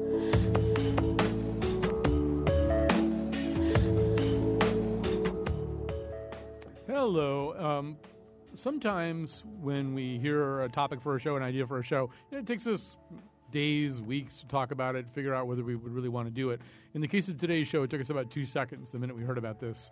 Hello. Sometimes when we hear a topic for a show, an idea for a show, it takes us days, weeks to talk about it, figure out whether we would really want to do it. In the case of today's show, it took us about 2 seconds the minute we heard about this.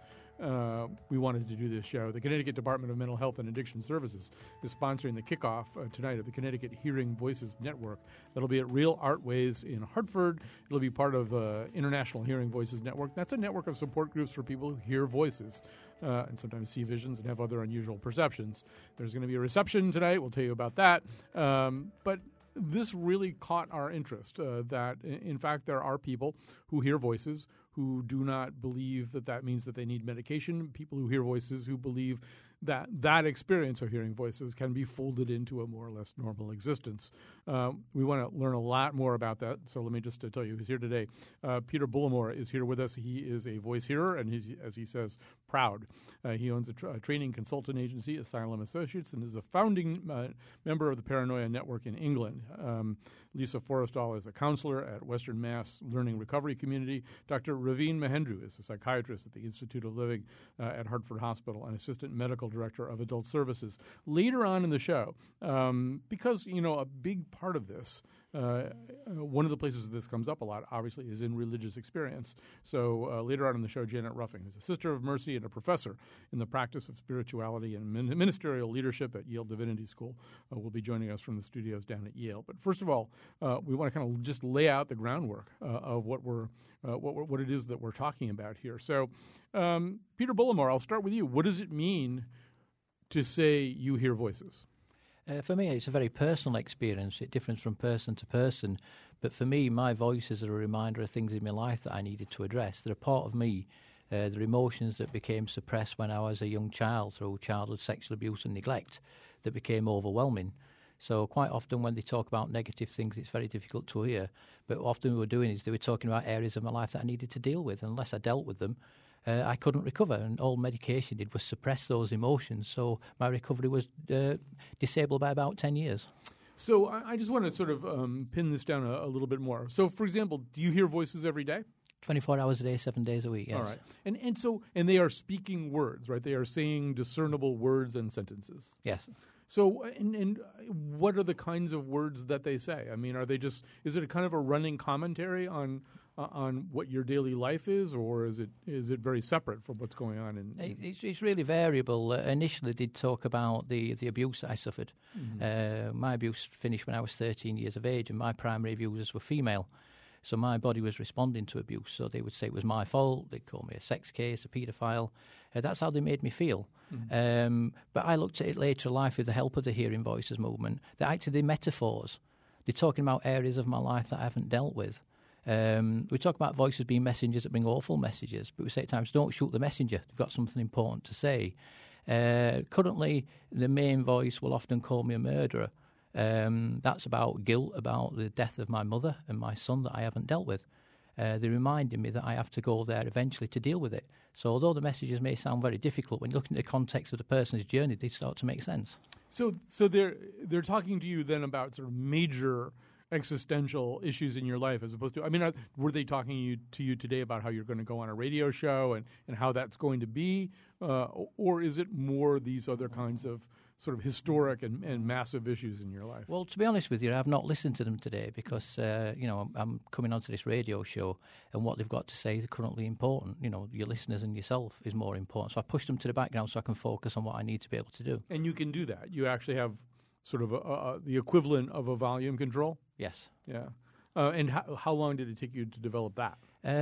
We wanted to do this show. The Connecticut Department of Mental Health and Addiction Services is sponsoring the kickoff tonight of the Connecticut Hearing Voices Network. That'll be at Real Artways in Hartford. It'll be part of International Hearing Voices Network. That's a network of support groups for people who hear voices and sometimes see visions and have other unusual perceptions. There's going to be a reception tonight. We'll tell you about that. But this really caught our interest, that, in fact, there are people who hear voices who do not believe that that means that they need medication, people who hear voices who believe that that experience of hearing voices can be folded into a more or less normal existence. We want to learn a lot more about that, so let me just tell you who's here today. Peter Bullimore is here with us. He is a voice hearer, and he's, as he says, proud. He owns a training consultant agency, Asylum Associates, and is a founding member of the Paranoia Network in England. Lisa Forrestall is a counselor at Western Mass Learning Recovery Community. Dr. Raveen Mahendru is a psychiatrist at the Institute of Living at Hartford Hospital and assistant medical director of adult services. Later on in the show, because, a big part of this, one of the places that this comes up a lot, obviously, is in religious experience. So later on in the show, Janet Ruffing, who's a sister of mercy and a professor in the practice of spirituality and ministerial leadership at Yale Divinity School, will be joining us from the studios down at Yale. But first of all, we want to kind of just lay out the groundwork of what it is that we're talking about here. So, Peter Bullimore, I'll start with you. What does it mean to say you hear voices? For me, it's a very personal experience. It differs from person to person. But for me, my voices are a reminder of things in my life that I needed to address. They're a part of me. They're emotions that became suppressed when I was a young child through childhood sexual abuse and neglect that became overwhelming. So quite often when they talk about negative things, it's very difficult to hear. But often what we were doing is they were talking about areas of my life that I needed to deal with. Unless I dealt with them, I couldn't recover, and all medication did was suppress those emotions. So my recovery was disabled by about 10 years. So I just want to sort of pin this down a little bit more. So, for example, do you hear voices every day? 24 hours a day, 7 days a week, yes. All right. And they are speaking words, right? They are saying discernible words and sentences. Yes. So, and what are the kinds of words that they say? I mean, is it a kind of a running commentary on what your daily life is, or is it very separate from what's going on? It's really variable. Initially, did talk about the abuse that I suffered. Mm-hmm. My abuse finished when I was 13 years of age, and my primary abusers were female. So my body was responding to abuse. So they would say it was my fault. They'd call me a sex case, a paedophile. That's how they made me feel. Mm-hmm. But I looked at it later in life with the help of the Hearing Voices movement. They're actually metaphors. They're talking about areas of my life that I haven't dealt with. We talk about voices being messengers that bring awful messages, but we say at times, don't shoot the messenger. They've got something important to say. Currently, the main voice will often call me a murderer. That's about guilt, about the death of my mother and my son that I haven't dealt with. They're reminding me that I have to go there eventually to deal with it. So although the messages may sound very difficult, when you look into the context of the person's journey, they start to make sense. So they're talking to you then about sort of major existential issues in your life, as opposed to, were they talking to you today about how you're going to go on a radio show and how that's going to be, or is it more these other kinds of sort of historic and massive issues in your life? Well, to be honest with you, I've not listened to them today because, I'm coming onto this radio show and what they've got to say is currently important. Your listeners and yourself is more important. So I pushed them to the background so I can focus on what I need to be able to do. And you can do that. You actually have sort of the equivalent of a volume control? Yes. Yeah. And how long did it take you to develop that?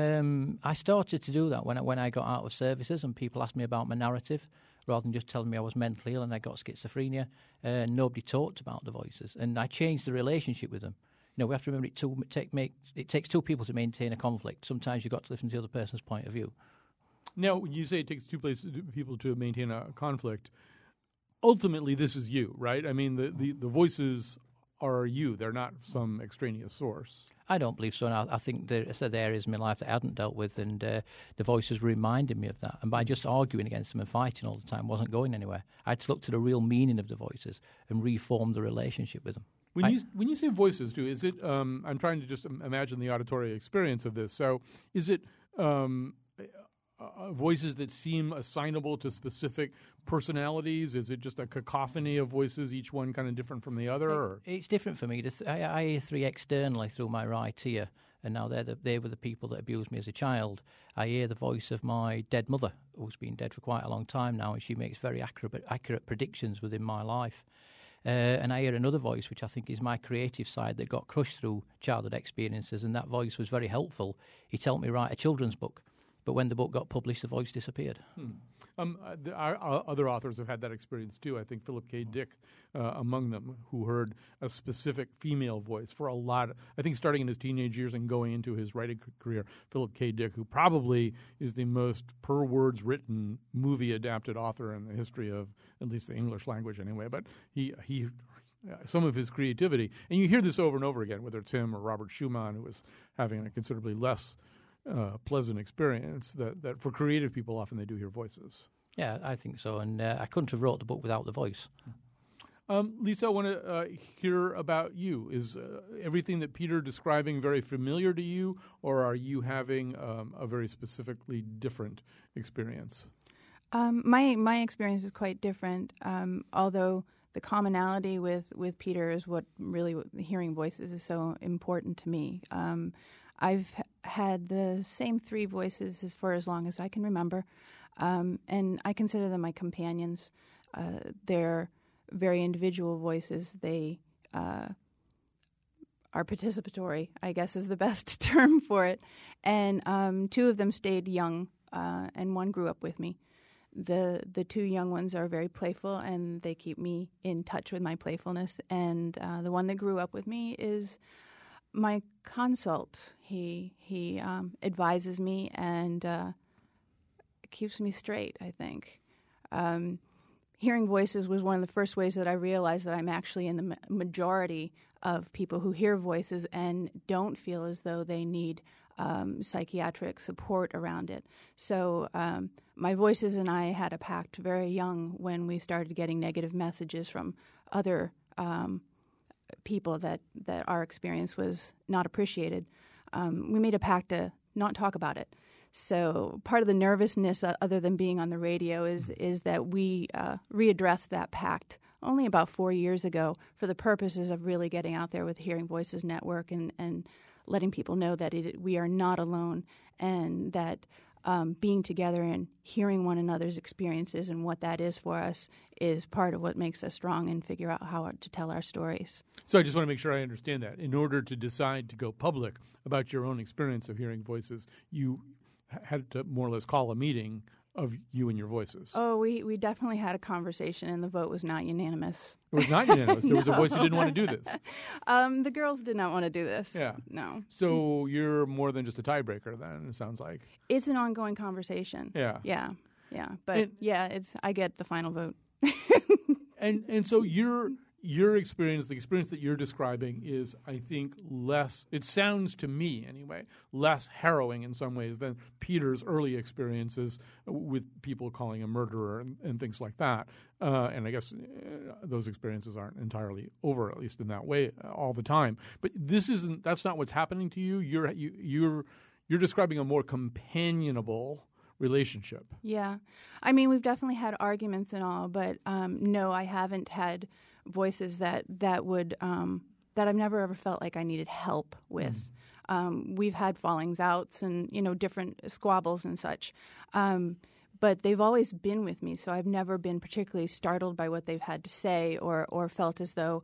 I started to do that when I got out of services and people asked me about my narrative. Rather than just telling me I was mentally ill and I got schizophrenia, nobody talked about the voices. And I changed the relationship with them. We have to remember it takes two people to maintain a conflict. Sometimes you've got to listen to the other person's point of view. Now, when you say it takes two people to maintain a conflict, ultimately this is you, right? I mean, the voices are you. They're not some extraneous source. I don't believe so. And I think there are areas in my life that I hadn't dealt with, and the voices reminded me of that. And by just arguing against them and fighting all the time wasn't going anywhere. I had to look to the real meaning of the voices and reform the relationship with them. When you say voices, too, is it? I'm trying to just imagine the auditory experience of this. So, is it voices that seem assignable to specific personalities? Is it just a cacophony of voices, each one kind of different from the other? Or? It's different for me. I hear three externally through my right ear, and now they were the people that abused me as a child. I hear the voice of my dead mother, who's been dead for quite a long time now, and she makes very accurate predictions within my life. And I hear another voice, which I think is my creative side that got crushed through childhood experiences, and that voice was very helpful. It helped me write a children's book. But when the book got published, the voice disappeared. Our other authors have had that experience too. I think Philip K. Dick among them, who heard a specific female voice for a lot. I think starting in his teenage years and going into his writing career, Philip K. Dick, who probably is the most per words written movie adapted author in the history of at least the English language anyway. But he some of his creativity, and you hear this over and over again, whether it's him or Robert Schumann, who was having a considerably less pleasant experience, that for creative people often they do hear voices. Yeah, I think so, and I couldn't have wrote the book without the voice. Lisa, I want to hear about you. Is everything that Peter describing very familiar to you, or are you having a very specifically different experience? My experience is quite different, although the commonality with Peter is what really hearing voices is so important to me. I've had the same three voices for as long as I can remember, and I consider them my companions. They're very individual voices. They are participatory, I guess is the best term for it. And two of them stayed young, and one grew up with me. The two young ones are very playful, and they keep me in touch with my playfulness. And the one that grew up with me is my consult. He advises me and keeps me straight, I think. Hearing voices was one of the first ways that I realized that I'm actually in the majority of people who hear voices and don't feel as though they need psychiatric support around it. So my voices and I had a pact very young when we started getting negative messages from other people that our experience was not appreciated. We made a pact to not talk about it. So part of the nervousness, other than being on the radio, is that we readdressed that pact only about 4 years ago for the purposes of really getting out there with the Hearing Voices Network and letting people know that we are not alone, and that being together and hearing one another's experiences and what that is for us is part of what makes us strong and figure out how to tell our stories. So I just want to make sure I understand that. In order to decide to go public about your own experience of hearing voices, you had to more or less call a meeting of you and your voices. Oh, we definitely had a conversation, and the vote was not unanimous. It was not unanimous. There was a voice who didn't want to do this. The girls did not want to do this. Yeah. No. So you're more than just a tiebreaker then, it sounds like. It's an ongoing conversation. Yeah. Yeah. But I get the final vote. And so your experience, the experience that you're describing is, I think, less, it sounds to me anyway, less harrowing in some ways than Peter's early experiences with people calling him murderer and things like that. And I guess those experiences aren't entirely over, at least in that way, all the time. But that's not what's happening to you. You're describing a more companionable relationship. Yeah. I mean, we've definitely had arguments and all, but no, I haven't had voices that would that I've never ever felt like I needed help with. We've had fallings outs and different squabbles and such, but they've always been with me. So I've never been particularly startled by what they've had to say or felt as though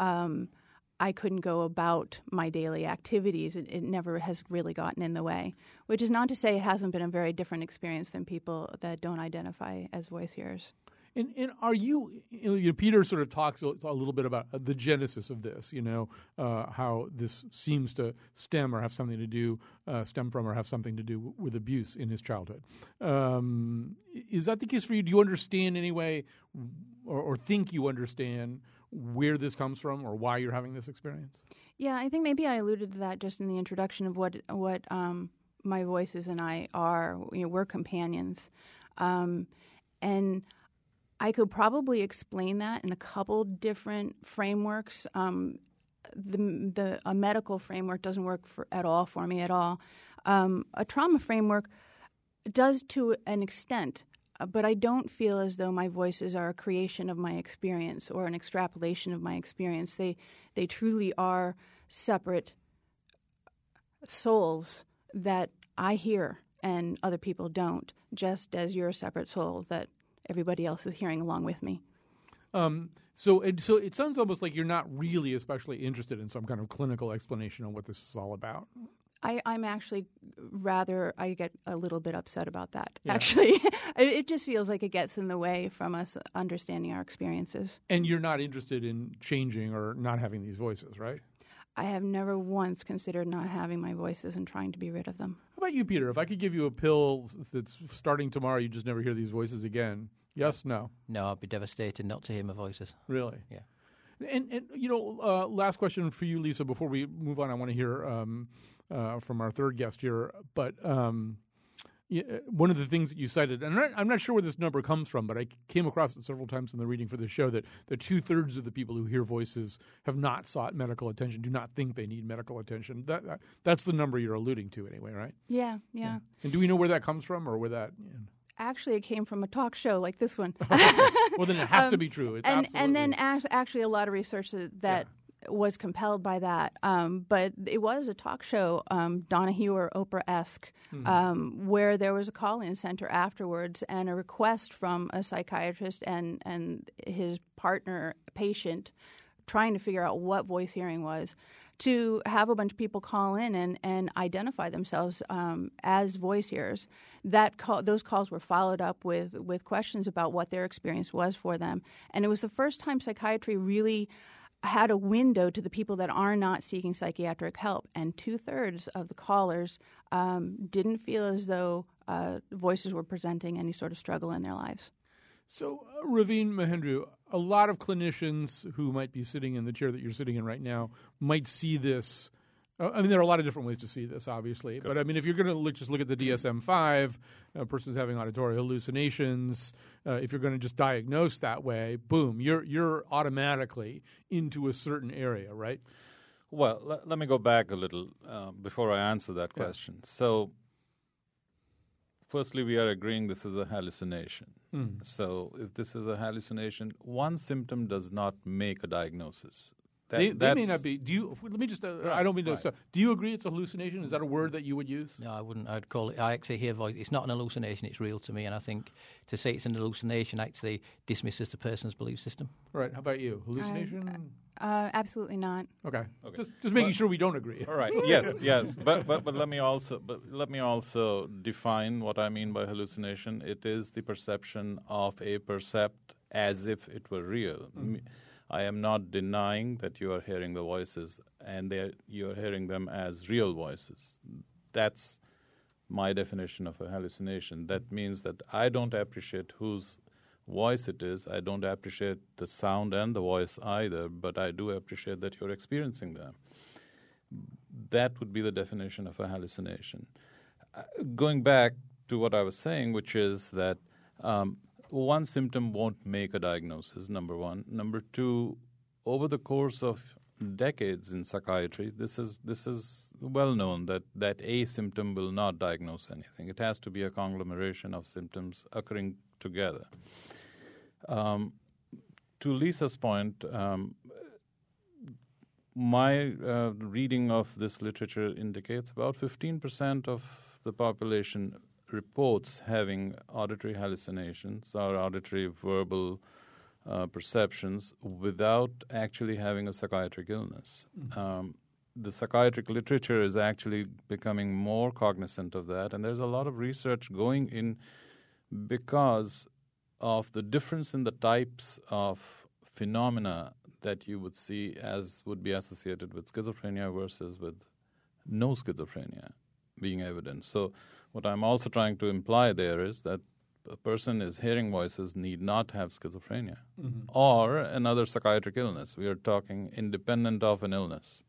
I couldn't go about my daily activities. It never has really gotten in the way, which is not to say it hasn't been a very different experience than people that don't identify as voice hearers. And are you Peter sort of talks a little bit about the genesis of this, how this seems to stem or have something to do, stem from or have something to do with abuse in his childhood. Is that the case for you? Do you understand anyway or think you understand where this comes from or why you're having this experience? Yeah, I think maybe I alluded to that just in the introduction of what my voices and I are. We're companions. And I could probably explain that in a couple different frameworks. a medical framework doesn't work at all for me at all. A trauma framework does to an extent, but I don't feel as though my voices are a creation of my experience or an extrapolation of my experience. They truly are separate souls that I hear and other people don't, just as you're a separate soul that everybody else is hearing along with me. So it sounds almost like you're not really especially interested in some kind of clinical explanation on what this is all about. I'm actually I get a little bit upset about that, actually. It just feels like it gets in the way from us understanding our experiences. And you're not interested in changing or not having these voices, right? I have never once considered not having my voices and trying to be rid of them. How about you, Peter? If I could give you a pill that's starting tomorrow, you just never hear these voices again. Yes, no? No, I'd be devastated not to hear my voices. Really? Yeah. And last question for you, Lisa, before we move on. I want to hear from our third guest here. But one of the things that you cited, and I'm not sure where this number comes from, but I came across it several times in the reading for the show, that 2/3 of the people who hear voices have not sought medical attention, do not think they need medical attention. That's the number you're alluding to anyway, right? Yeah. And do we know where that comes from or where that... Actually, it came from a talk show like this one. Well, then it has to be true. It's and then actually a lot of research that was compelled by that. But it was a talk show, Donahue or Oprah-esque, where there was a call-in center afterwards and a request from a psychiatrist and his partner patient trying to figure out what voice hearing was, to have a bunch of people call in and identify themselves as voice hearers. Those calls were followed up with questions about what their experience was for them. And it was the first time psychiatry really had a window to the people that are not seeking psychiatric help. And 2/3 of the callers didn't feel as though voices were presenting any sort of struggle in their lives. So, Raveen Mahendru, a lot of clinicians who might be sitting in the chair that you're sitting in right now might see this. I mean, there are a lot of different ways to see this, obviously. But, I mean, if you're going to just look at the DSM-5, a person's having auditory hallucinations, if you're going to just diagnose that way, boom, you're automatically into a certain area, right? Well, let me go back a little before I answer that question. So, firstly, we are agreeing this is a hallucination. So if this is a hallucination, one symptom does not make a diagnosis. They may not be. Do you? Let me just. I don't mean to. Right. Do you agree it's a hallucination? Is that a word that you would use? No, I wouldn't. I'd call it. I actually hear voice. It's not an hallucination. It's real to me, and I think to say it's an hallucination actually dismisses the person's belief system. Right. How about you? Hallucination? Absolutely not. Okay. Just making sure we don't agree. All right. Yes. But let me also define what I mean by hallucination. It is the perception of a percept as if it were real. I am not denying that you are hearing the voices and you are hearing them as real voices. That's my definition of a hallucination. That means that I don't appreciate whose voice it is. I don't appreciate the sound and the voice either, but I do appreciate that you're experiencing them. That would be the definition of a hallucination. Going back to what I was saying, which is that one symptom won't make a diagnosis, number one. Number two, over the course of decades in psychiatry, this is well known that a symptom will not diagnose anything. It has to be a conglomeration of symptoms occurring together. To Lisa's point, my reading of this literature indicates about 15% of the population reports having auditory hallucinations or auditory verbal perceptions without actually having a psychiatric illness. The psychiatric literature is actually becoming more cognizant of that, and there's a lot of research going in because of the difference in the types of phenomena that you would see as would be associated with schizophrenia versus with no schizophrenia being evident. So what I'm also trying to imply there is that a person is hearing voices need not have schizophrenia or another psychiatric illness. We are talking independent of an illness.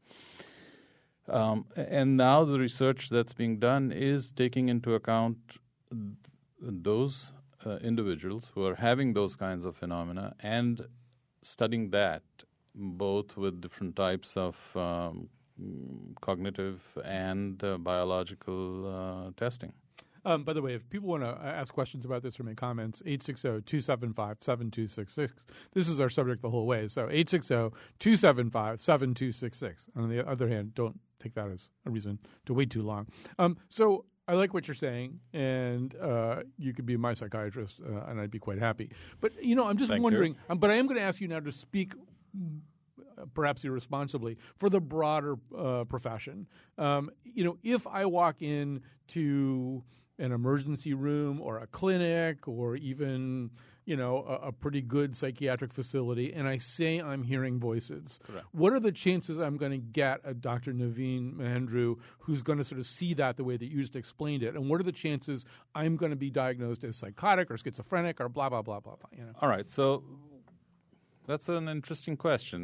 And now the research that's being done is taking into account those individuals who are having those kinds of phenomena and studying that both with different types of cognitive and biological testing. By the way, if people want to ask questions about this or make comments, 860-275-7266. This is our subject the whole way. So 860-275-7266. On the other hand, don't take that as a reason to wait too long. So I like what you're saying, and you could be my psychiatrist, and I'd be quite happy. But, I'm just wondering, but I am going to ask you now to speak perhaps irresponsibly, for the broader profession. If I walk into an emergency room or a clinic or even, a pretty good psychiatric facility, and I say I'm hearing voices, correct, what are the chances I'm going to get a Dr. Naveen Mahendru who's going to sort of see that the way that you just explained it? And what are the chances I'm going to be diagnosed as psychotic or schizophrenic or blah, blah, blah, blah, blah? All right. So that's an interesting question.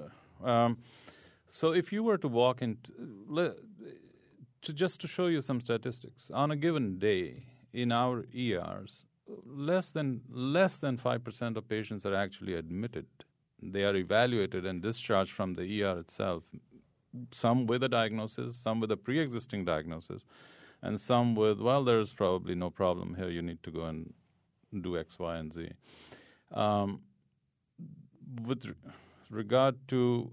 So if you were to walk just to show you some statistics, on a given day in our ERs, less than 5% of patients are actually admitted. They are evaluated and discharged from the ER itself, some with a diagnosis, some with a pre-existing diagnosis, and some with, there's probably no problem here, you need to go and do X, Y, and Z. With regard to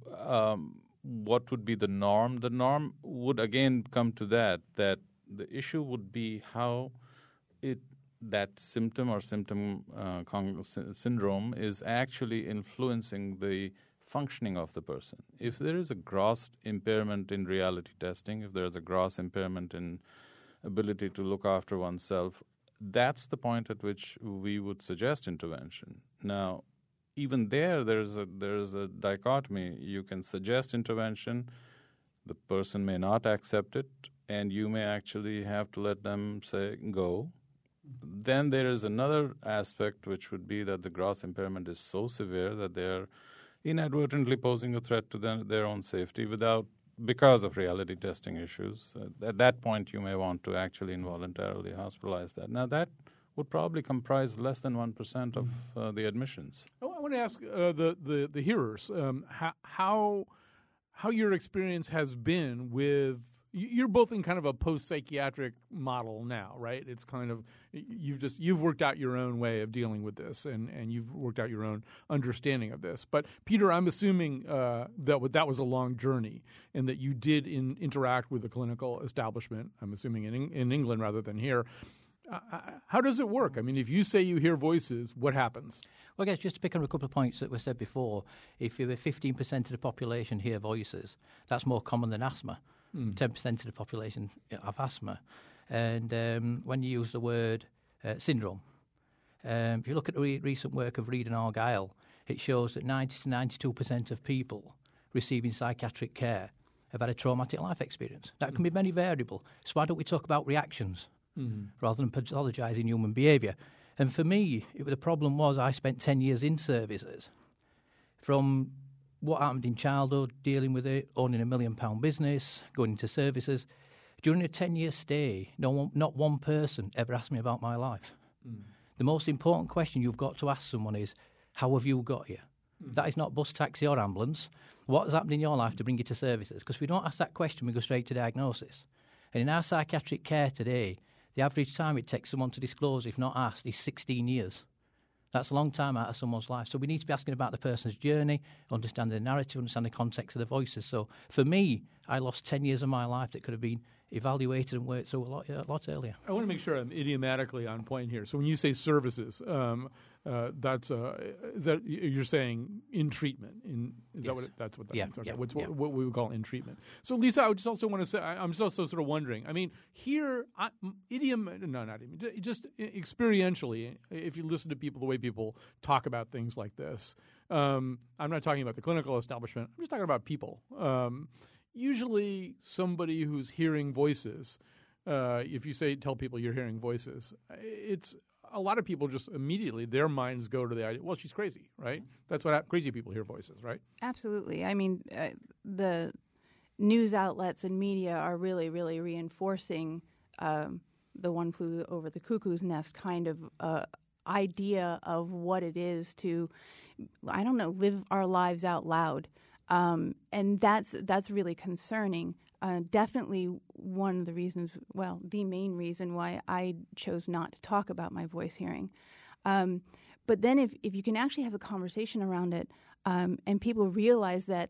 what would be the norm would again come to that the issue would be how that symptom or symptom syndrome is actually influencing the functioning of the person. If there is a gross impairment in reality testing, if there is a gross impairment in ability to look after oneself, that's the point at which we would suggest intervention. Now, even there's a dichotomy. You can suggest intervention, the person may not accept it, and you may actually have to let them say go. Then there is another aspect, which would be that the gross impairment is so severe that they're inadvertently posing a threat to their own safety because of reality testing issues. At that point, you may want to actually involuntarily hospitalize that. Now, that would probably comprise less than 1% of the admissions. I want to ask the hearers how your experience has been with. You're both in kind of a post-psychiatric model now, right? It's kind of you've worked out your own way of dealing with this, and you've worked out your own understanding of this. But Peter, I'm assuming that was a long journey, and that you did interact with the clinical establishment. I'm assuming in England rather than here. How does it work? I mean, if you say you hear voices, what happens? Well, I guess just to pick on a couple of points that were said before, if 15% of the population hear voices, that's more common than asthma. 10% of the population have asthma. And when you use the word syndrome, if you look at the recent work of Reid and Argyll, it shows that 90 to 92% of people receiving psychiatric care have had a traumatic life experience. That can be many variable. So why don't we talk about reactions rather than pathologizing human behavior? And for me, the problem was I spent 10 years in services, from what happened in childhood, dealing with it, owning £1 million business, going into services. During a 10-year stay, not one person ever asked me about my life. The most important question you've got to ask someone is, how have you got here? That is not bus, taxi or ambulance. What has happened in your life to bring you to services? Because if we don't ask that question, we go straight to diagnosis. And in our psychiatric care today, the average time it takes someone to disclose, if not asked, is 16 years. That's a long time out of someone's life. So we need to be asking about the person's journey, understand the narrative, understand the context of the voices. So for me, I lost 10 years of my life that could have been evaluated and worked through a lot earlier. I want to make sure I'm idiomatically on point here. So when you say services, is that you're saying in treatment? Is that that's what that means? Okay. What we would call in treatment. So Lisa, I would just also want to say, I'm just also sort of wondering. I mean, here, just experientially, if you listen to people, the way people talk about things like this, I'm not talking about the clinical establishment. I'm just talking about people. Usually, somebody who's hearing voices, if you tell people you're hearing voices, it's a lot of people just immediately, their minds go to the idea, well, she's crazy, right? That's what crazy people hear voices, right? Absolutely. I mean, the news outlets and media are really, really reinforcing the one flew over the cuckoo's nest kind of idea of what it is to, I don't know, live our lives out loud. And that's really concerning. Definitely one of the reasons, well, the main reason why I chose not to talk about my voice hearing. But then if you can actually have a conversation around it, and people realize that,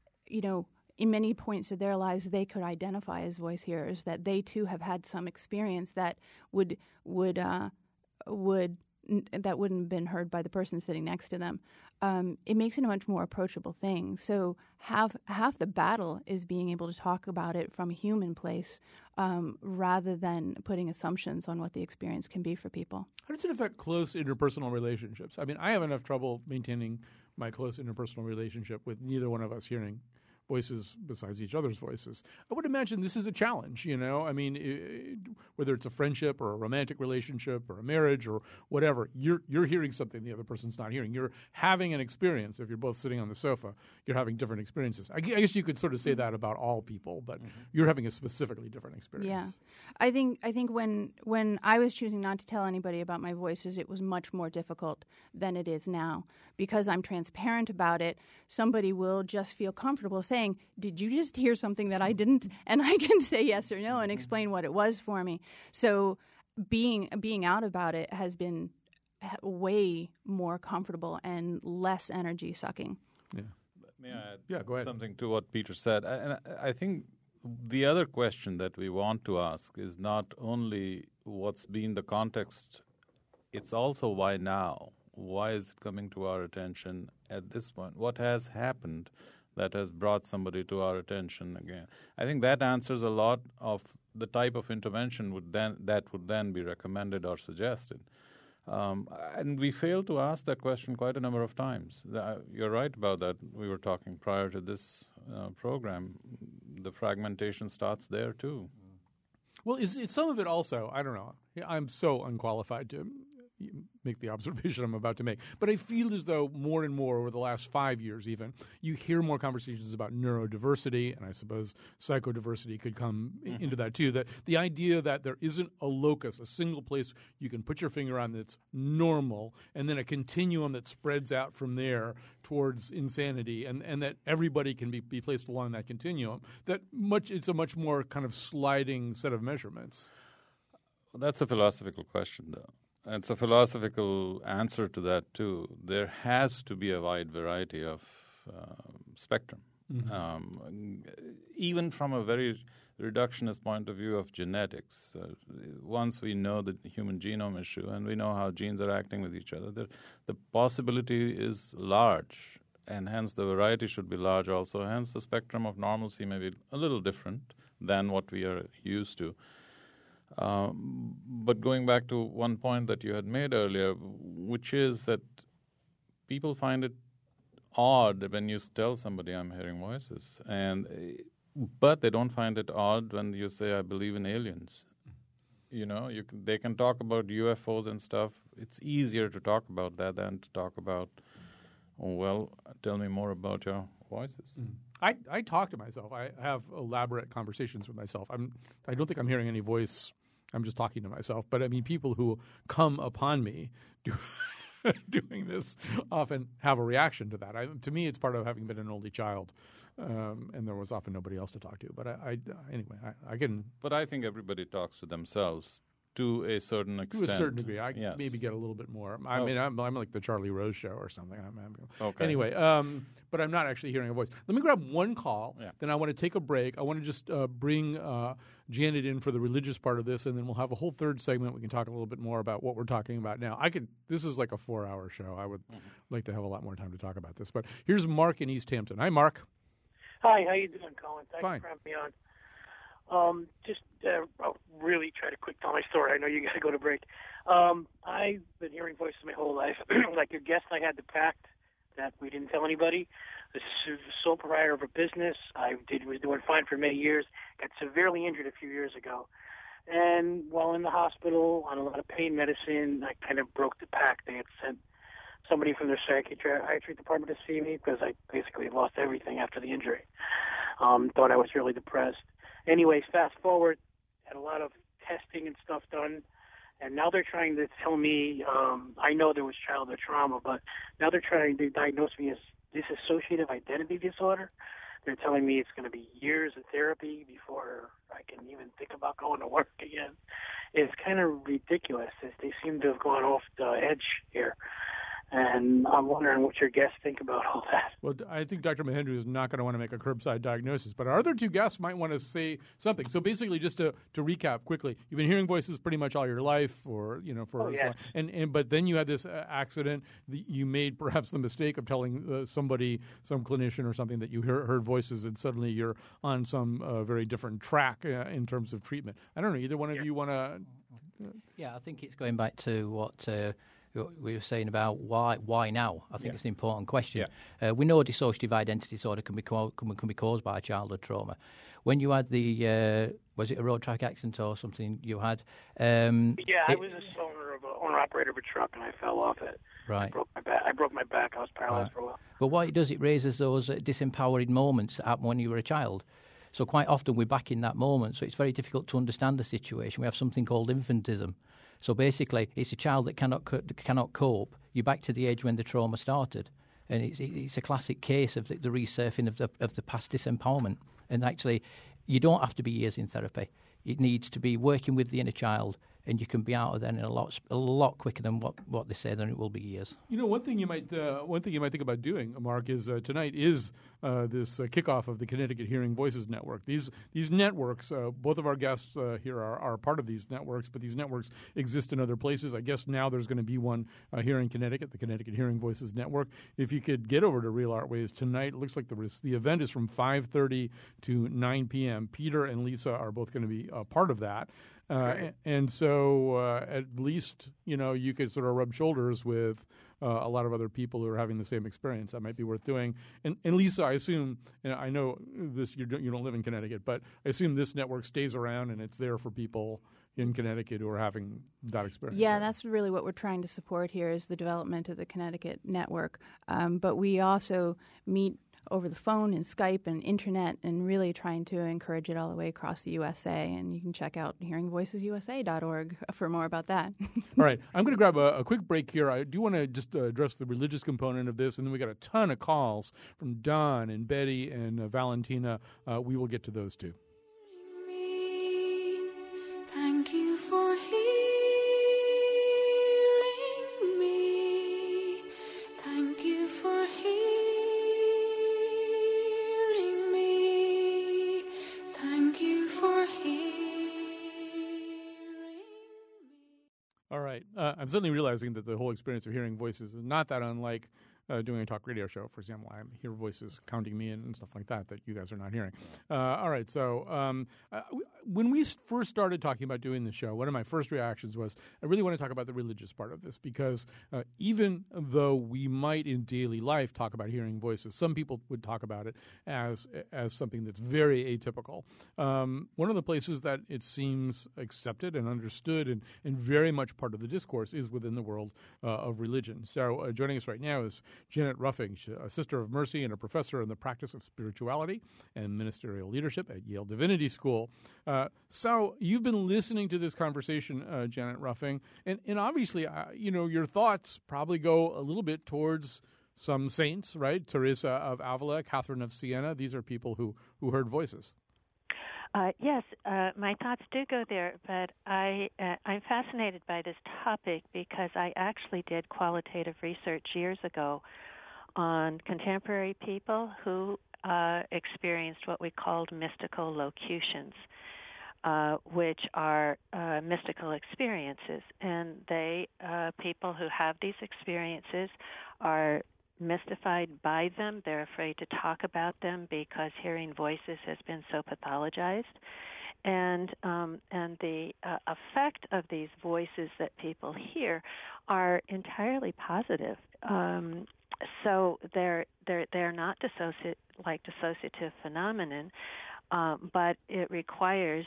in many points of their lives they could identify as voice hearers, that they too have had some experience that that wouldn't have been heard by the person sitting next to them. It makes it a much more approachable thing. So half the battle is being able to talk about it from a human place, rather than putting assumptions on what the experience can be for people. How does it affect close interpersonal relationships? I mean, I have enough trouble maintaining my close interpersonal relationship with neither one of us hearing voices besides each other's voices. I would imagine this is a challenge, I mean, whether it's a friendship or a romantic relationship or a marriage or whatever, you're hearing something the other person's not hearing. You're having an experience. If you're both sitting on the sofa, you're having different experiences. I guess you could sort of say that about all people, but you're having a specifically different experience. Yeah. I think when I was choosing not to tell anybody about my voices, it was much more difficult than it is now. Because I'm transparent about it, somebody will just feel comfortable saying, did you just hear something that I didn't? And I can say yes or no and explain what it was for me. So being out about it has been way more comfortable and less energy sucking. Yeah. May I add go ahead. something to what Peter said? And I think the other question that we want to ask is not only what's been the context, it's also why now. Why is it coming to our attention at this point? What has happened that has brought somebody to our attention again? I think that answers a lot of the type of intervention that would then be recommended or suggested. And we failed to ask that question quite a number of times. You're right about that. We were talking prior to this program. The fragmentation starts there too. Well, it's some of it also, I don't know. I'm so unqualified to make the observation I'm about to make. But I feel as though more and more over the last 5 years even, you hear more conversations about neurodiversity, and I suppose psychodiversity could come into that too, that the idea that there isn't a locus, a single place you can put your finger on that's normal, and then a continuum that spreads out from there towards insanity, and that everybody can be placed along that continuum, it's a much more kind of sliding set of measurements. Well, that's a philosophical question, though. It's a philosophical answer to that, too. There has to be a wide variety of spectrum. Even from a very reductionist point of view of genetics, once we know the human genome issue and we know how genes are acting with each other, the possibility is large, and hence the variety should be large also. Hence the spectrum of normalcy may be a little different than what we are used to. But going back to one point that you had made earlier, which is that people find it odd when you tell somebody I'm hearing voices, but they don't find it odd when you say I believe in aliens. They can talk about UFOs and stuff. It's easier to talk about that than to talk about, tell me more about your voices. I talk to myself. I have elaborate conversations with myself. I don't think I'm hearing any voice. I'm just talking to myself. But I mean, people who come upon me doing this often have a reaction to that. To me, it's part of having been an only child, and there was often nobody else to talk to. But anyway, I can. But I think everybody talks to themselves to a certain extent. To a certain degree. I maybe get a little bit more. I mean, I'm like the Charlie Rose show or something. Okay. Anyway, but I'm not actually hearing a voice. Let me grab one call. Yeah. Then I want to take a break. I want to just bring Janet in for the religious part of this, and then we'll have a whole third segment. We can talk a little bit more about what we're talking about now. This is like a 4-hour show. I would like to have a lot more time to talk about this. But here's Mark in East Hampton. Hi, Mark. Hi, how you doing, Colin? Thanks Fine. for having me on. I'll really try to quick tell my story. I know you got to go to break. I've been hearing voices my whole life. Like your guest, I had the pact that we didn't tell anybody. The sole proprietor of a business. Was doing fine for many years. Got severely injured a few years ago. And while in the hospital on a lot of pain medicine, I kind of broke the pact. They had sent somebody from their psychiatry department to see me because I basically lost everything after the injury. Thought I was really depressed. Anyways, fast forward, had a lot of testing and stuff done, And now they're trying to tell me, I know there was childhood trauma, but now they're trying to diagnose me as dissociative identity disorder. They're telling me it's going to be years of therapy before I can even think about going to work again. It's kind of ridiculous. They seem to have gone off the edge here. And I'm wondering what your guests think about all that. Well, I think Dr. Mahendru is not going to want to make a curbside diagnosis, but our other two guests might want to say something. So basically, just to recap quickly, you've been hearing voices pretty much all your life, or for yes. and but then you had this accident. You made perhaps the mistake of telling somebody, some clinician or something, that you heard voices, and suddenly you're on some very different track in terms of treatment. I don't know. Either one of you want to? Yeah, I think it's going back to what we were saying about why now. I think it's an important question. Yeah. We know dissociative identity disorder can be caused by childhood trauma. When you had the was it a road traffic accident or something you had? I was a owner-operator of a truck, and I fell off it. Right. I broke my back. I was paralyzed for a while. But what it does, it raises those disempowering moments that happened when you were a child. So quite often we're back in that moment. So it's very difficult to understand the situation. We have something called infantism. So basically, it's a child that cannot cope. You're back to the age when the trauma started, and it's a classic case of the resurfing of the past disempowerment. And actually, you don't have to be years in therapy. It needs to be working with the inner child, and you can be out of there in a lot quicker than what they say. Then it will be years. One thing you might think about doing, Mark, is tonight is this kickoff of the Connecticut Hearing Voices Network. These networks, both of our guests here are part of these networks, but these networks exist in other places. I guess now there's going to be one here in Connecticut, the Connecticut Hearing Voices Network. If you could get over to Real Artways tonight, it looks like the event is from 5:30 to 9 p.m. Peter and Lisa are both going to be part of that. And so at least, you could sort of rub shoulders with a lot of other people who are having the same experience. That might be worth doing. And Lisa, I assume, I know this you don't live in Connecticut, but I assume this network stays around and it's there for people in Connecticut who are having that experience. Yeah, that's really what we're trying to support here is the development of the Connecticut network. But we also meet over the phone and Skype and internet, and really trying to encourage it all the way across the USA. And you can check out hearingvoicesusa.org for more about that. All right. I'm going to grab a quick break here. I do want to just address the religious component of this, and then we got a ton of calls from Don and Betty and Valentina. We will get to those too. Thank you for hearing me. Thank you for hearing me. Thank you for hearing me. All right. I'm suddenly realizing that the whole experience of hearing voices is not that unlike doing a talk radio show, for example. I hear voices counting me in and stuff like that you guys are not hearing. All right, so when we first started talking about doing the show, one of my first reactions was I really want to talk about the religious part of this because even though we might in daily life talk about hearing voices, some people would talk about it as something that's very atypical. One of the places that it seems accepted and understood and very much part of the discourse is within the world of religion. So joining us right now is Janet Ruffing, she's a Sister of Mercy and a professor in the practice of spirituality and ministerial leadership at Yale Divinity School. So you've been listening to this conversation, Janet Ruffing, and obviously, your thoughts probably go a little bit towards some saints, right? Teresa of Avila, Catherine of Siena. These are people who heard voices. Yes, my thoughts do go there, but I'm fascinated by this topic because I actually did qualitative research years ago on contemporary people who experienced what we called mystical locutions, which are mystical experiences. And people who have these experiences are mystified by them. They're afraid to talk about them because hearing voices has been so pathologized. And the effect of these voices that people hear are entirely positive. So they're not dissociative phenomenon, but it requires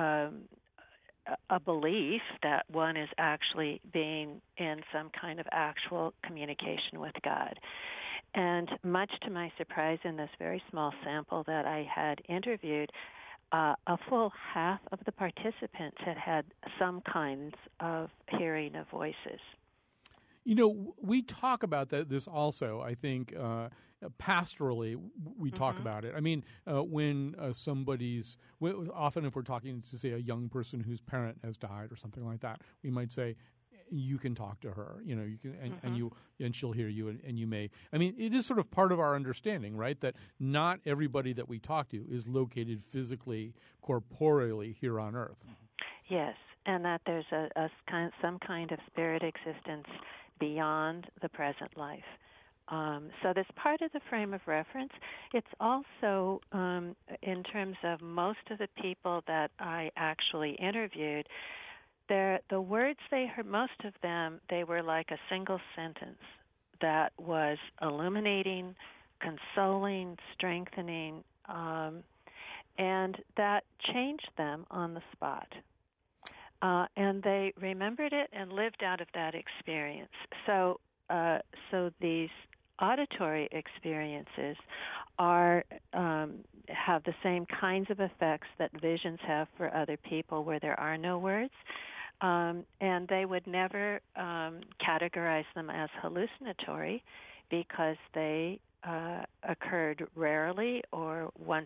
a belief that one is actually being in some kind of actual communication with God. And much to my surprise, in this very small sample that I had interviewed, a full half of the participants had some kinds of hearing of voices. You know, we talk about this also, I think, pastorally, we talk about it. I mean, when often if we're talking to, say, a young person whose parent has died or something like that, we might say, you can talk to her, you know, you can, and she'll hear you, and you may. I mean, it is sort of part of our understanding, right, that not everybody that we talk to is located physically, corporeally here on earth. Yes, and that there's some kind of spirit existence beyond the present life. So that's part of the frame of reference. It's also, in terms of most of the people that I actually interviewed, the words they heard, most of them, they were like a single sentence that was illuminating, consoling, strengthening, and that changed them on the spot. And they remembered it and lived out of that experience. So these auditory experiences have the same kinds of effects that visions have for other people where there are no words. And they would never categorize them as hallucinatory because they occurred rarely or once,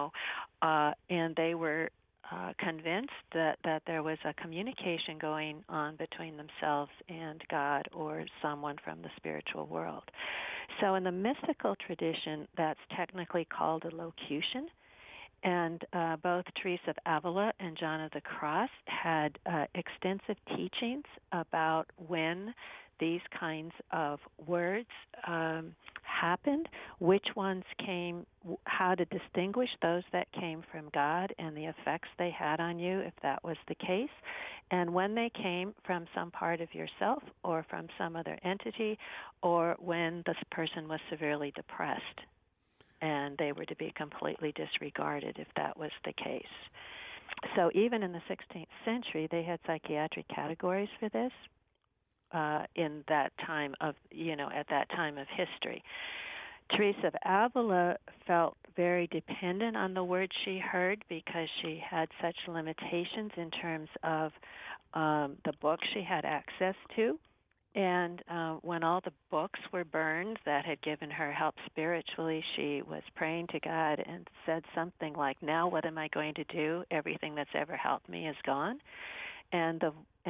and they were convinced that there was a communication going on between themselves and God or someone from the spiritual world. So in the mystical tradition, that's technically called a locution. And both Teresa of Avila and John of the Cross had extensive teachings about when these kinds of words happened, which ones came, how to distinguish those that came from God and the effects they had on you, if that was the case, and when they came from some part of yourself or from some other entity, or when this person was severely depressed and they were to be completely disregarded if that was the case. So even in the 16th century, they had psychiatric categories for this. In that time of, at that time of history. Teresa of Avila felt very dependent on the words she heard because she had such limitations in terms of the books she had access to. And when all the books were burned that had given her help spiritually, she was praying to God and said something like, now what am I going to do? Everything that's ever helped me is gone. And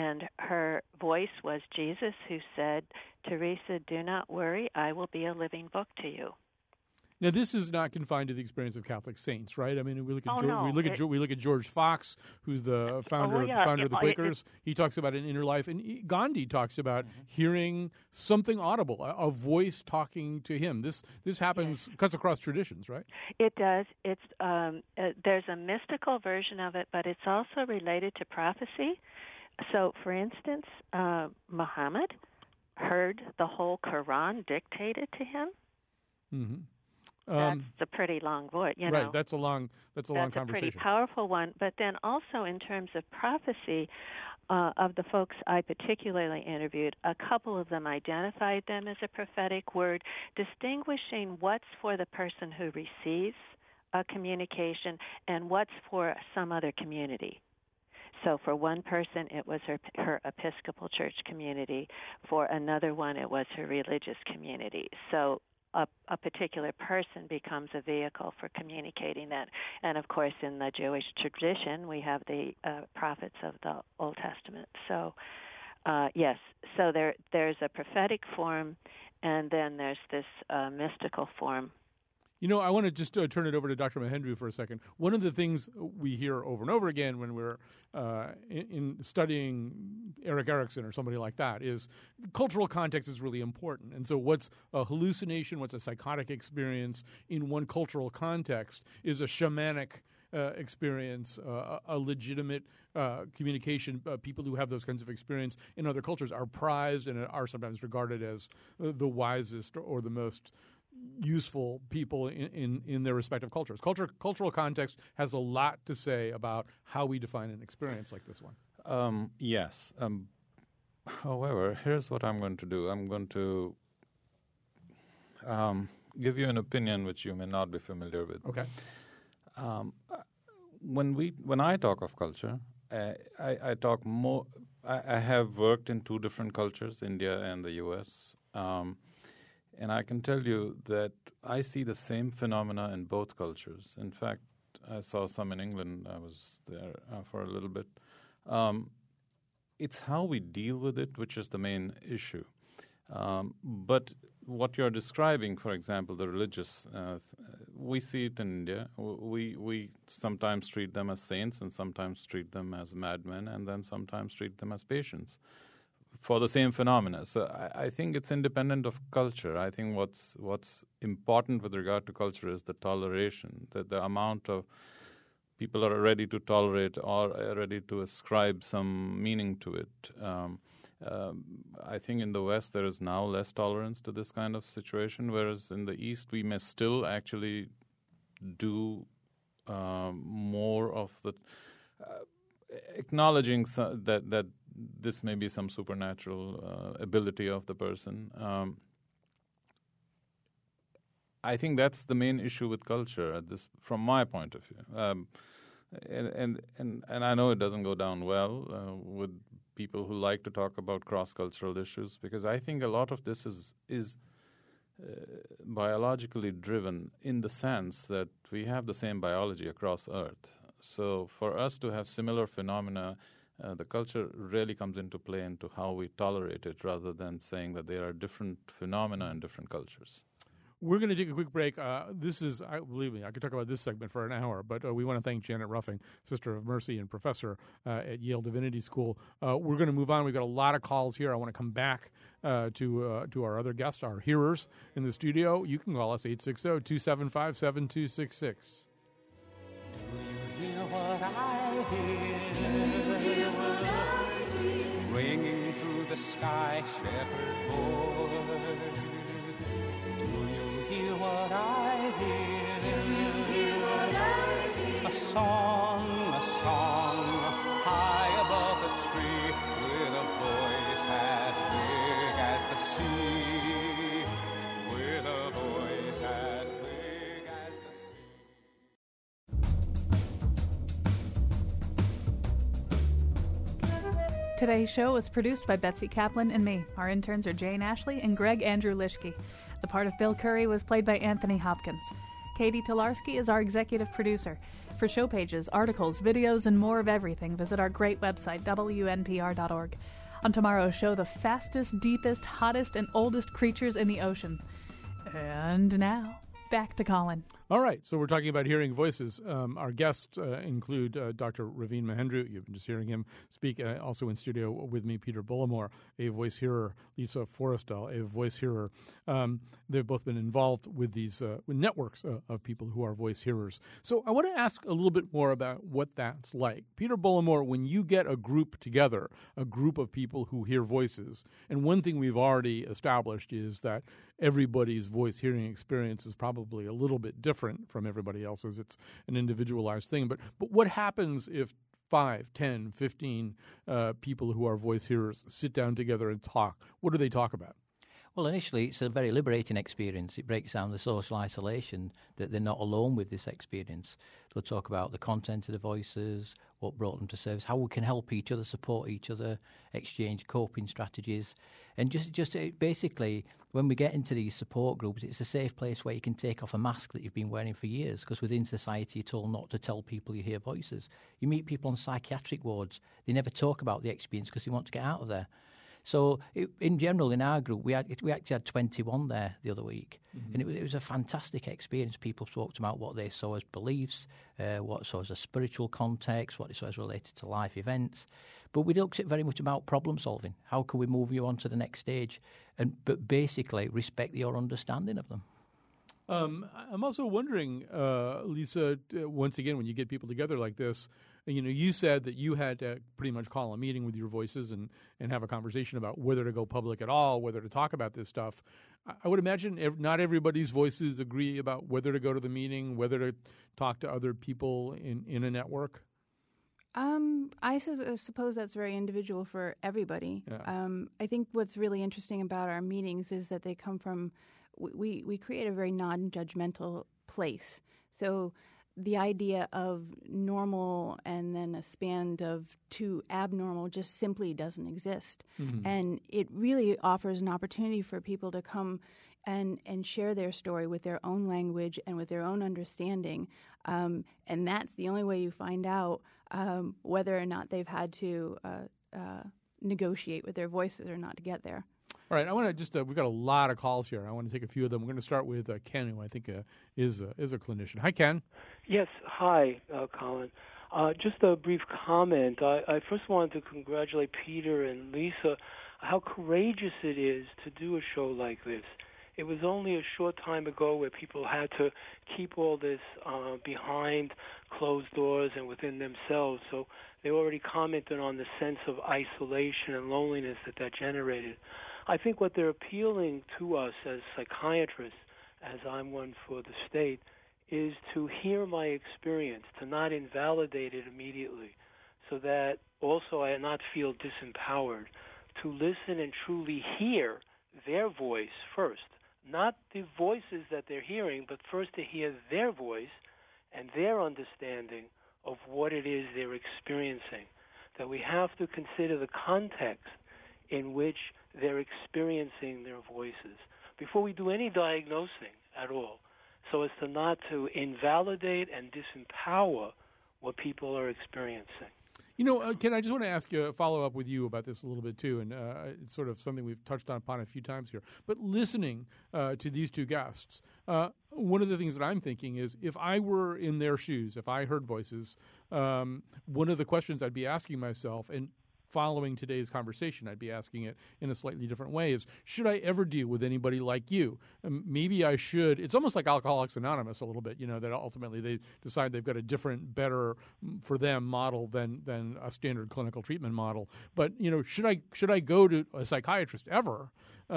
her voice was Jesus, who said, Teresa, do not worry, I will be a living book to you. Now, this is not confined to the experience of Catholic saints, right? I mean, we look at we look at George Fox, who's the founder of the Quakers. He talks about an inner life, and Gandhi talks about hearing something audible, a voice talking to him. This happens, cuts across traditions, right? It does. It's there's a mystical version of it, but it's also related to prophecy. So, for instance, Muhammad heard the whole Quran dictated to him. Mm-hmm. That's a pretty long voice, Right, that's a long conversation. That's a pretty powerful one. But then also in terms of prophecy, of the folks I particularly interviewed, a couple of them identified them as a prophetic word, distinguishing what's for the person who receives a communication and what's for some other community. So for one person, it was her Episcopal Church community. For another one, it was her religious community. So a particular person becomes a vehicle for communicating that. And, of course, in the Jewish tradition, we have the prophets of the Old Testament. So, yes, so there's a prophetic form, and then there's this mystical form. I want to just turn it over to Dr. Mahendru for a second. One of the things we hear over and over again when we're in studying Erik Erikson or somebody like that is cultural context is really important. And so what's a hallucination, what's a psychotic experience in one cultural context is a shamanic experience, a legitimate communication. People who have those kinds of experience in other cultures are prized and are sometimes regarded as the wisest or the most useful people in their respective cultures. Cultural context has a lot to say about how we define an experience like this one. Yes. However, here's what I'm going to do. I'm going to give you an opinion which you may not be familiar with. Okay. when I talk of culture, I talk more. I have worked in two different cultures, India and the U.S., and I can tell you that I see the same phenomena in both cultures. In fact, I saw some in England. I was there for a little bit. It's how we deal with it which is the main issue. But what you're describing, for example, the religious, we see it in India. We sometimes treat them as saints and sometimes treat them as madmen and then sometimes treat them as patients for the same phenomena. So I think it's independent of culture. I think what's important with regard to culture is the toleration, the amount of people are ready to tolerate or are ready to ascribe some meaning to it. I think in the West there is now less tolerance to this kind of situation, whereas in the East we may still actually do more of the acknowledging that this may be some supernatural ability of the person. I think that's the main issue with culture from my point of view. And I know it doesn't go down well with people who like to talk about cross-cultural issues, because I think a lot of this is biologically driven in the sense that we have the same biology across Earth. So for us to have similar phenomena, the culture really comes into play into how we tolerate it rather than saying that there are different phenomena in different cultures. We're going to take a quick break. Believe me, I could talk about this segment for an hour, but we want to thank Janet Ruffing, Sister of Mercy and professor at Yale Divinity School. We're going to move on. We've got a lot of calls here. I want to come back to our other guests, our hearers in the studio. You can call us 860-275-7266. Do you hear what I hear? Ringing through the sky, shepherd boy. Hear what I hear. Do you hear what I hear? A song, high above the tree, with a voice as big as the sea, with a voice as big as the sea. Today's show was produced by Betsy Kaplan and me. Our interns are Jane Ashley and Greg Andrew Lischke. The part of Bill Curry was played by Anthony Hopkins. Katie Tolarski is our executive producer. For show pages, articles, videos, and more of everything, visit our great website, WNPR.org. On tomorrow's show, the fastest, deepest, hottest, and oldest creatures in the ocean. And now, back to Colin. All right, so we're talking about hearing voices. Our guests include Dr. Raveen Mahendru. You've been just hearing him speak. Also in studio with me, Peter Bullimore, a voice hearer, Lisa Forrestal, a voice hearer. They've both been involved with these with networks of people who are voice hearers. So I want to ask a little bit more about what that's like. Peter Bullimore, when you get a group together, a group of people who hear voices, and one thing we've already established is that everybody's voice hearing experience is probably a little bit different from everybody else's. It's an individualized thing. But what happens if 5, 10, 15 people who are voice hearers sit down together and talk? What do they talk about? Well, initially, it's a very liberating experience. It breaks down the social isolation, that they're not alone with this experience. They'll talk about the content of the voices, what brought them to service, how we can help each other, support each other, exchange coping strategies. And just basically, when we get into these support groups, it's a safe place where you can take off a mask that you've been wearing for years, because within society you're told not to tell people you hear voices. You meet people on psychiatric wards, they never talk about the experience because they want to get out of there. So in general, in our group, we actually had 21 there the other week, and it was a fantastic experience. People talked about what they saw as beliefs, what they saw as a spiritual context, what they saw as related to life events. But we looked at very much about problem solving. How can we move you on to the next stage? But basically respect your understanding of them. I'm also wondering, Lisa, once again, when you get people together like this, you said that you had to pretty much call a meeting with your voices and have a conversation about whether to go public at all, whether to talk about this stuff. I would imagine not everybody's voices agree about whether to go to the meeting, whether to talk to other people in a network. I suppose that's very individual for everybody. Yeah. I think what's really interesting about our meetings is that they come from, we create a very non-judgmental place. So the idea of normal and then a span of to abnormal just simply doesn't exist. And it really offers an opportunity for people to come and share their story with their own language and with their own understanding. And that's the only way you find out whether or not they've had to negotiate with their voices or not to get there. All right, I want to just, we've got a lot of calls here. I want to take a few of them. We're going to start with Ken, who I think is a clinician. Hi, Ken. Yes, hi, Colin. Just a brief comment. I first wanted to congratulate Peter and Lisa, how courageous it is to do a show like this. It was only a short time ago where people had to keep all this behind closed doors and within themselves. So they already commented on the sense of isolation and loneliness that generated. I think what they're appealing to us as psychiatrists, as I'm one for the state, is to hear my experience, to not invalidate it immediately, so that also I not feel disempowered, to listen and truly hear their voice first. Not the voices that they're hearing, but first to hear their voice and their understanding of what it is they're experiencing. That we have to consider the context in which they're experiencing their voices before we do any diagnosing at all, so as to not to invalidate and disempower what people are experiencing. You know, Ken, I just want to ask you, follow up with you about this a little bit too, and it's sort of something we've touched upon a few times here. But listening to these two guests, one of the things that I'm thinking is, if I were in their shoes, if I heard voices, one of the questions I'd be asking myself, and following today's conversation, I'd be asking it in a slightly different way, is, should I ever deal with anybody like you? Maybe I should. It's almost like Alcoholics Anonymous a little bit, you know, that ultimately they decide they've got a different, better for them model than a standard clinical treatment model. But, you know, should I go to a psychiatrist ever?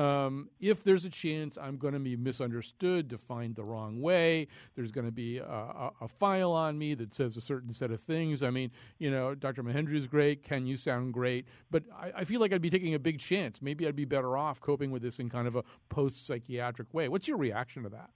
If there's a chance I'm going to be misunderstood, defined the wrong way, there's going to be a file on me that says a certain set of things. I mean, you know, Dr. Mahendra is great. Ken, you sound great. But I feel like I'd be taking a big chance. Maybe I'd be better off coping with this in kind of a post-psychiatric way. What's your reaction to that?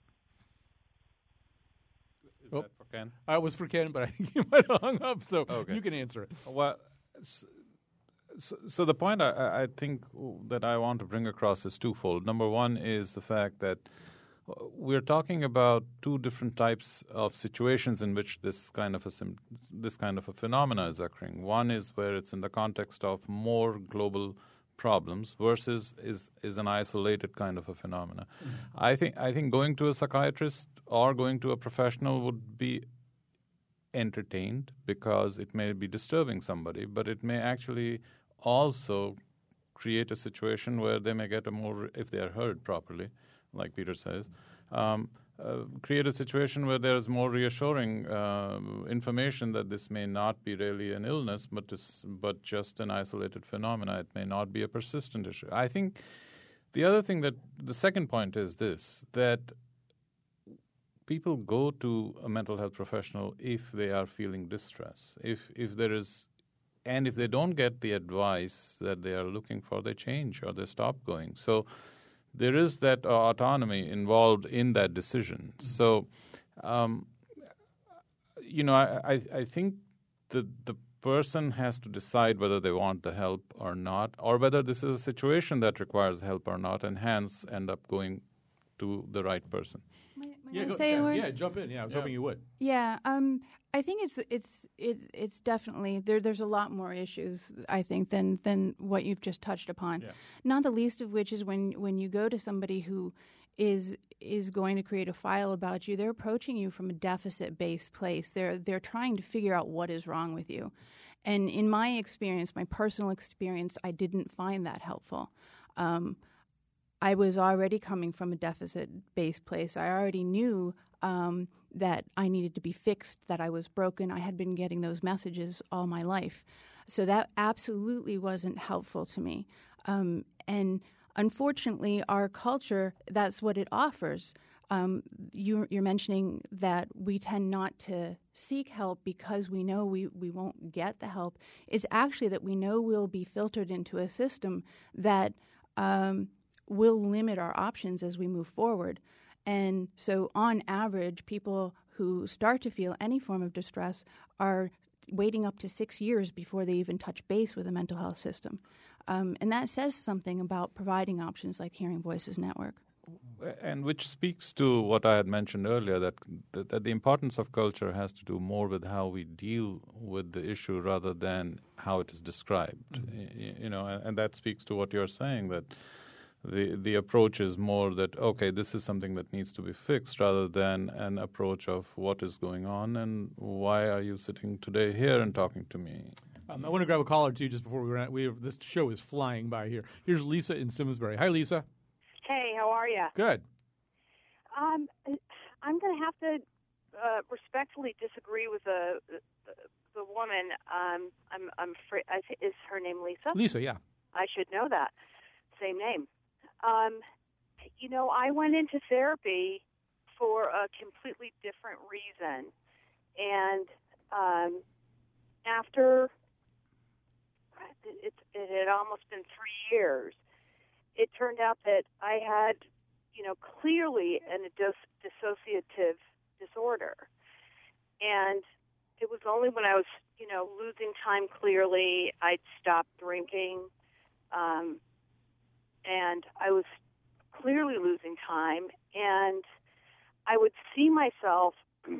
Is that for Ken? It was for Ken, but I think you might have hung up, so you can answer it. Well, so the point I think that I want to bring across is twofold. Number one is the fact that we're talking about two different types of situations in which this kind of a phenomena is occurring. One is where it's in the context of more global problems versus is an isolated kind of a phenomena. Mm-hmm. I think going to a psychiatrist or going to a professional would be entertained because it may be disturbing somebody, but it may actually also create a situation where they may get a more, if they are heard properly, like Peter says, create a situation where there is more reassuring information that this may not be really an illness, but just an isolated phenomena. It may not be a persistent issue. I think the second point is this, that people go to a mental health professional if they are feeling distress. If there is, and if they don't get the advice that they are looking for, they change or they stop going. So there is that autonomy involved in that decision. So, you know, I think the person has to decide whether they want the help or not, or whether this is a situation that requires help or not, and hence end up going to the right person. May I say a word? Yeah, jump in. Yeah, I was hoping you would. Yeah, I think it's definitely there's a lot more issues, I think, than what you've just touched upon. Yeah. Not the least of which is when you go to somebody who is going to create a file about you, they're approaching you from a deficit-based place. They're trying to figure out what is wrong with you. And in my experience, my personal experience, I didn't that helpful. I was already coming from a deficit-based place. I already knew that I needed to be fixed, that I was broken. I had been getting those messages all my life. So that absolutely wasn't helpful to me. And unfortunately, our culture, that's what it offers. You're mentioning that we tend not to seek help because we know we won't get the help. It's actually that we know we'll be filtered into a system that will limit our options as we move forward. And so on average, people who start to feel any form of distress are waiting up to 6 years before they even touch base with a mental health system. And that says something about providing options like Hearing Voices Network. And which speaks to what I had mentioned earlier, that the importance of culture has to do more with how we deal with the issue rather than how it is described. Mm-hmm. You know, and that speaks to what you're saying, that the approach is more that, okay, this is something that needs to be fixed, rather than an approach of what is going on and why are you sitting today here and talking to me. I want to grab a caller, too, just before we run. This show is flying by here. Here's Lisa in Simsbury. Hi, Lisa. Hey, how are you? Good. I'm going to have to respectfully disagree with the woman. I'm afraid, is her name Lisa? Lisa, yeah. I should know that. Same name. You know, I went into therapy for a completely different reason, and after it had almost been 3 years, it turned out that I had, you know, clearly a dissociative disorder. And it was only when I was, you know, losing time clearly, I'd stopped drinking, and I was clearly losing time, and I would see myself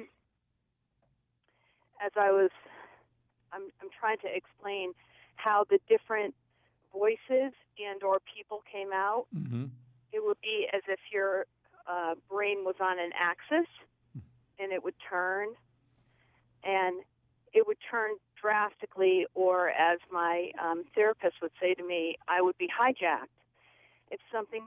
as I'm trying to explain how the different voices and or people came out. Mm-hmm. It would be as if your brain was on an axis, and it would turn, and it would turn drastically, or as my therapist would say to me, I would be hijacked. If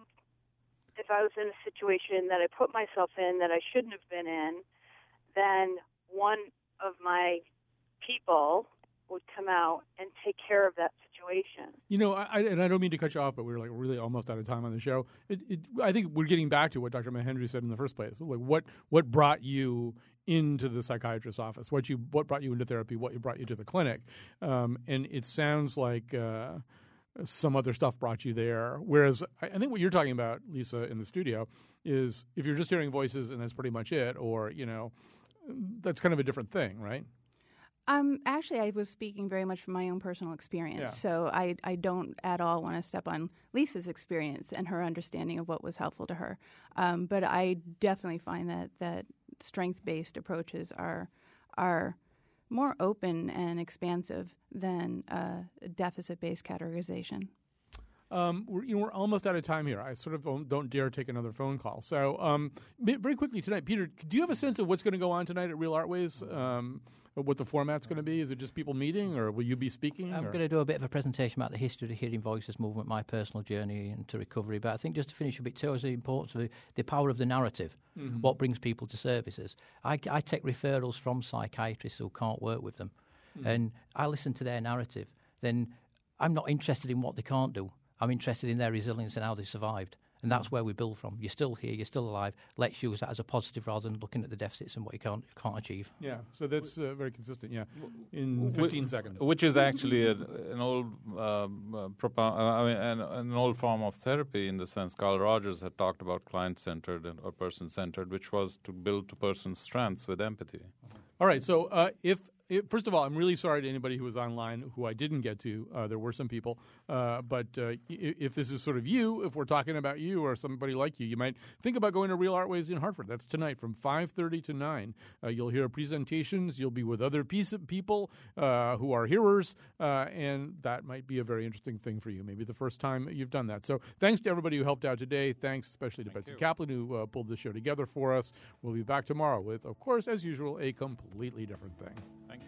I was in a situation that I put myself in that I shouldn't have been in, then one of my people would come out and take care of that situation. You know, I don't mean to cut you off, but we're like really almost out of time on the show. I think we're getting back to what Dr. Mahendry said in the first place. Like, what brought you into the psychiatrist's office? What brought you into therapy? What brought you to the clinic? And it sounds like some other stuff brought you there. Whereas I think what you're talking about, Lisa, in the studio, is if you're just hearing voices and that's pretty much it, or, you know, that's kind of a different thing, right? Actually, I was speaking very much from my own personal experience, yeah. So I don't at all want to step on Lisa's experience and her understanding of what was helpful to her. But I definitely find that strength-based approaches are more open and expansive than deficit-based categorization. We're almost out of time here. I sort of don't dare take another phone call. So very quickly tonight, Peter, do you have a sense of what's going to go on tonight at Real Artways? What the format's going to be? Is it just people meeting, or will you be speaking? I'm going to do a bit of a presentation about the history of the Hearing Voices movement, my personal journey into recovery. But I think just to finish a bit too, is the importance of the power of the narrative, what brings people to services. I take referrals from psychiatrists who can't work with them, and I listen to their narrative. Then I'm not interested in what they can't do. I'm interested in their resilience and how they survived. And that's where we build from. You're still here, you're still alive. Let's use that as a positive rather than looking at the deficits and what you can't achieve. Yeah, so that's very consistent, yeah, in 15 seconds. Which is actually an old an old form of therapy, in the sense Carl Rogers had talked about client-centered or person-centered, which was to build to person's strengths with empathy. All right, so first of all, I'm really sorry to anybody who was online who I didn't get to. There were some people. But if this is sort of you, if we're talking about you or somebody like you, you might think about going to Real Artways in Hartford. That's tonight from 5:30 to 9. You'll hear presentations. You'll be with other people who are hearers, and that might be a very interesting thing for you. Maybe the first time you've done that. So thanks to everybody who helped out today. Thanks especially to Betsy Kaplan, who pulled the show together for us. We'll be back tomorrow with, of course, as usual, a completely different thing. Thank you.